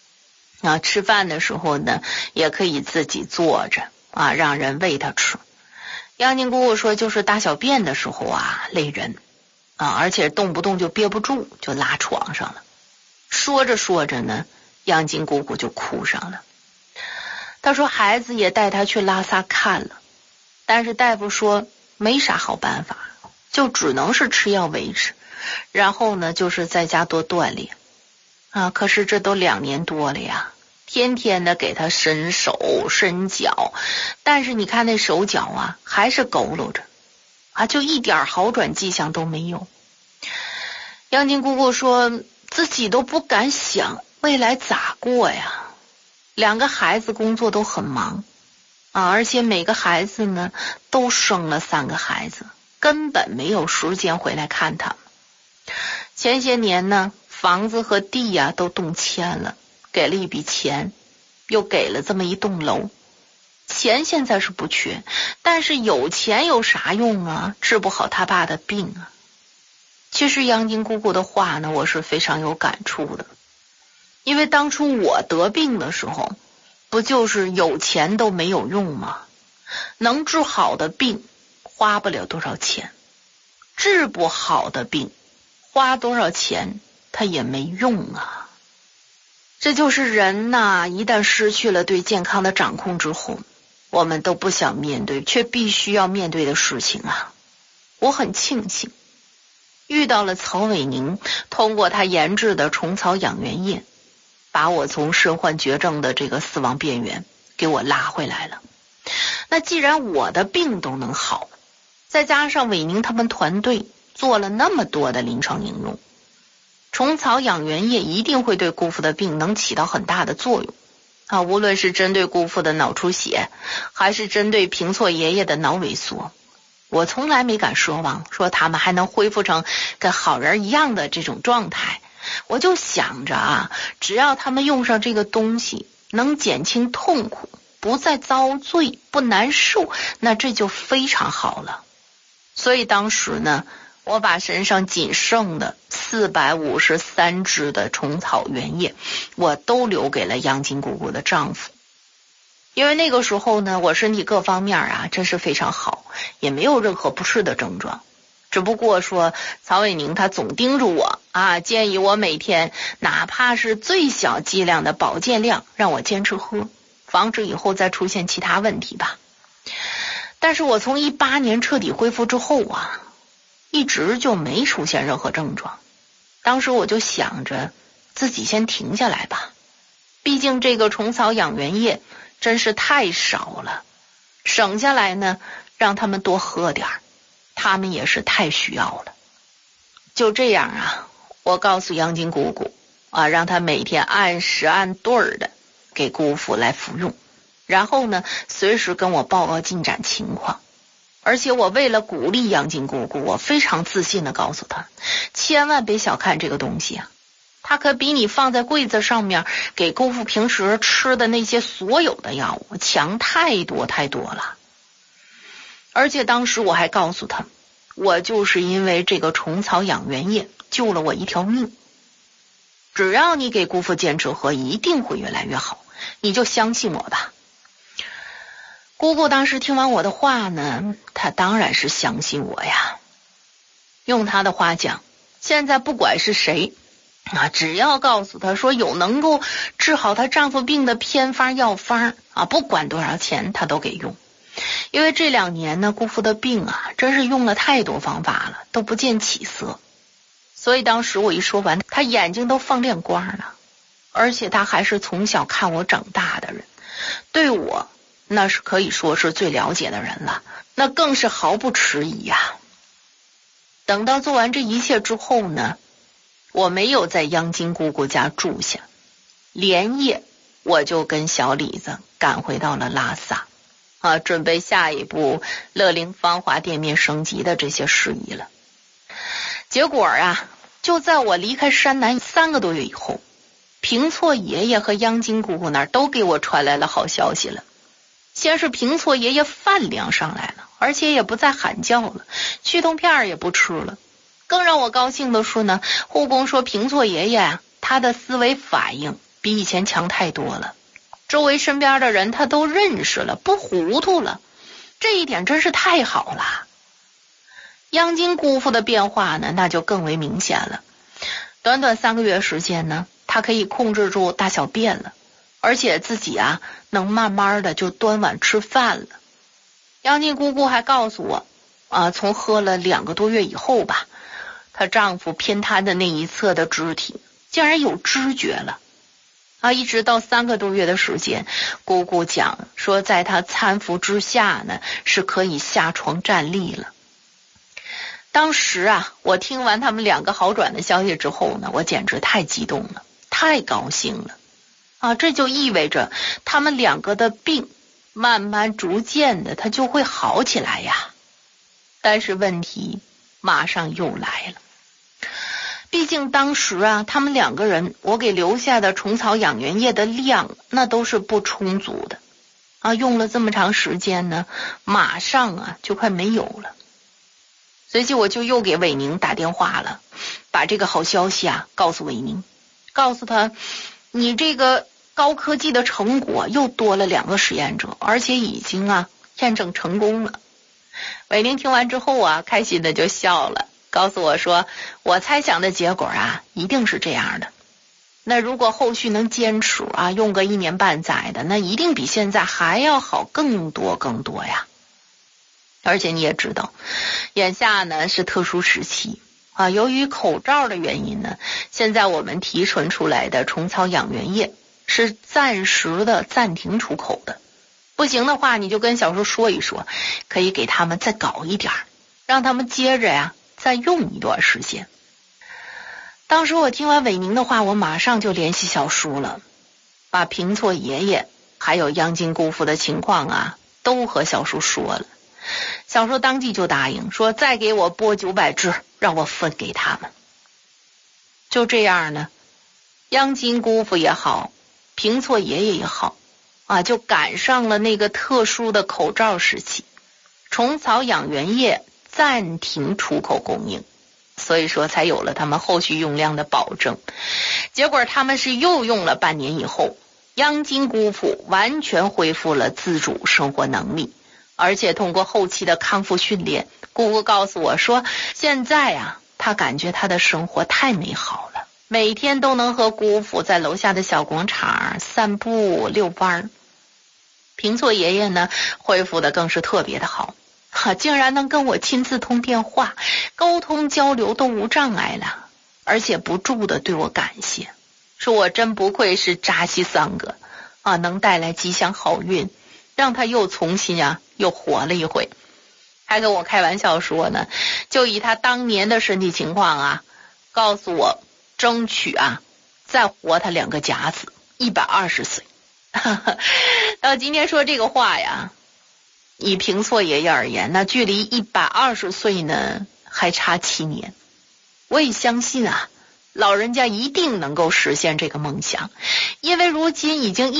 吃饭的时候呢，也可以自己坐着让人喂他吃。杨金姑姑说，就是大小便的时候累人而且动不动就憋不住，就拉床上了。说着说着呢，杨金姑姑就哭上了。她说孩子也带她去拉萨看了，但是大夫说没啥好办法，就只能是吃药维持，然后呢就是在家多锻炼可是这都2年多了呀，天天的给他伸手伸脚，但是你看那手脚还是佝偻着就一点好转迹象都没有。杨金姑姑说自己都不敢想未来咋过呀，2个孩子工作都很忙而且每个孩子呢都生了3个孩子，根本没有时间回来看他们。前些年呢房子和地都动迁了，给了一笔钱，又给了这么一栋楼。钱现在是不缺，但是有钱有啥用治不好他爸的病其实杨金姑姑的话呢，我是非常有感触的，因为当初我得病的时候，不就是有钱都没有用吗？能治好的病花不了多少钱，治不好的病花多少钱它也没用这就是人一旦失去了对健康的掌控之后，我们都不想面对却必须要面对的事情我很庆幸遇到了曹伟宁，通过他研制的虫草养元液，把我从身患绝症的这个死亡边缘给我拉回来了。那既然我的病都能好，再加上伟宁他们团队做了那么多的临床应用，虫草养元液一定会对姑父的病能起到很大的作用无论是针对姑父的脑出血，还是针对平错爷爷的脑萎缩，我从来没敢奢望说他们还能恢复成跟好人一样的这种状态。我就想着只要他们用上这个东西能减轻痛苦，不再遭罪，不难受，那这就非常好了。所以当时呢，我把身上仅剩的453支的虫草原液我都留给了杨金姑姑的丈夫。因为那个时候呢，我身体各方面真是非常好，也没有任何不适的症状。只不过说曹伟宁他总叮嘱我建议我每天哪怕是最小剂量的保健量让我坚持喝，防止以后再出现其他问题吧。但是我从18年彻底恢复之后一直就没出现任何症状。当时我就想着自己先停下来吧，毕竟这个虫草养元液真是太少了，省下来呢让他们多喝点，他们也是太需要了。就这样我告诉杨金姑姑让她每天按时按对的给姑父来服用，然后呢随时跟我报告进展情况。而且我为了鼓励杨金姑姑，我非常自信的告诉她，千万别小看这个东西它可比你放在柜子上面给姑父平时吃的那些所有的药物强太多太多了。而且当时我还告诉他，我就是因为这个虫草养元液救了我一条命，只要你给姑父坚持喝，一定会越来越好，你就相信我吧。姑姑当时听完我的话呢，她当然是相信我呀。用她的话讲，现在不管是谁只要告诉她说有能够治好她丈夫病的偏方药方不管多少钱她都给用。因为这2年呢，姑父的病真是用了太多方法了，都不见起色。所以当时我一说完，他眼睛都放亮光了。而且他还是从小看我长大的人，对我那是可以说是最了解的人了，那更是毫不迟疑等到做完这一切之后呢，我没有在央金姑姑家住下，连夜我就跟小李子赶回到了拉萨准备下一步乐龄芳华店面升级的这些事宜了。结果就在我离开山南3个多月以后，平错爷爷和央金姑姑那儿都给我传来了好消息了。先是平错爷爷饭量上来了，而且也不再喊叫了，去痛片也不吃了。更让我高兴的是呢，护工说平错爷爷他的思维反应比以前强太多了，周围身边的人他都认识了，不糊涂了，这一点真是太好了。央金姑父的变化呢，那就更为明显了。短短3个月时间呢，他可以控制住大小便了，而且自己能慢慢的就端碗吃饭了。央金姑姑还告诉我从喝了2个多月以后吧，她丈夫偏瘫的那一侧的肢体竟然有知觉了一直到3个多月的时间，姑姑讲说在她搀扶之下呢，是可以下床站立了。当时我听完他们2个好转的消息之后呢，我简直太激动了，太高兴了这就意味着他们2个的病慢慢逐渐的它就会好起来呀。但是问题马上又来了，毕竟当时他们2个人我给留下的虫草养元液的量那都是不充足的用了这么长时间呢，马上就快没有了。随即我就又给伟宁打电话了，把这个好消息告诉伟宁，告诉他你这个高科技的成果又多了2个实验者，而且已经验证成功了。伟宁听完之后开心的就笑了，告诉我说我猜想的结果一定是这样的，那如果后续能坚持用个1年半载的，那一定比现在还要好更多呀。而且你也知道眼下呢是特殊时期由于口罩的原因呢，现在我们提纯出来的虫草养元液是暂时的暂停出口的，不行的话你就跟小叔说一说，可以给他们再搞一点，让他们接着再用一段时间。当时我听完伟宁的话，我马上就联系小叔了，把平错爷爷还有央金姑父的情况都和小叔说了。小叔当即就答应说再给我拨900只，让我分给他们。就这样呢，央金姑父也好，平错爷爷也好就赶上了那个特殊的口罩时期，虫草养元液暂停出口供应，所以说才有了他们后续用量的保证。结果他们是又用了半年以后，央金姑父完全恢复了自主生活能力，而且通过后期的康复训练，姑姑告诉我说现在她感觉她的生活太美好了，每天都能和姑父在楼下的小广场散步遛弯。平错爷爷呢恢复的更是特别的好竟然能跟我亲自通电话，沟通交流都无障碍了，而且不住的对我感谢，说我真不愧是扎西桑哥能带来吉祥好运，让他又重新又活了一回。还跟我开玩笑说呢，就以他当年的身体情况告诉我争取再活他2个甲子120岁。到今天说这个话以平错爷爷而言，那距离120岁呢还差7年。我也相信老人家一定能够实现这个梦想，因为如今已经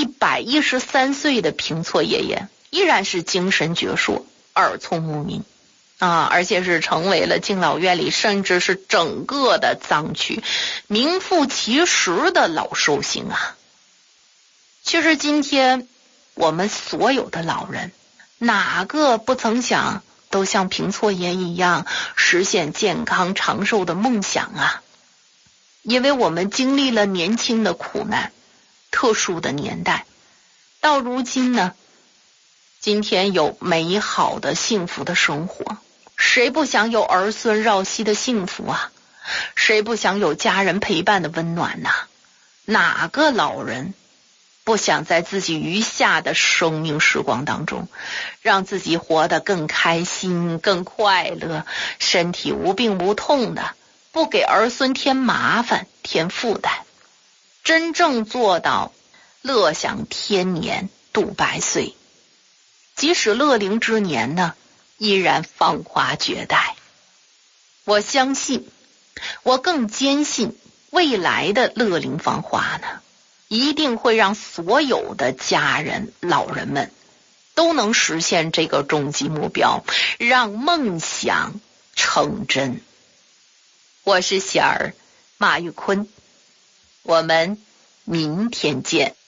113岁的平错爷爷依然是精神矍铄，耳聪目明而且是成为了敬老院里甚至是整个的藏区名副其实的老寿星其实今天我们所有的老人哪个不曾想都像平错爷一样实现健康长寿的梦想因为我们经历了年轻的苦难，特殊的年代，到如今呢，今天有美好的幸福的生活，谁不想有儿孙绕膝的幸福谁不想有家人陪伴的温暖哪个老人不想在自己余下的生命时光当中，让自己活得更开心更快乐，身体无病无痛的，不给儿孙添麻烦添负担，真正做到乐享天年度百岁，即使乐龄之年呢依然芳华绝代。我相信，我更坚信未来的乐龄芳华呢一定会让所有的家人老人们都能实现这个终极目标，让梦想成真。我是喜儿马玉坤，我们明天见。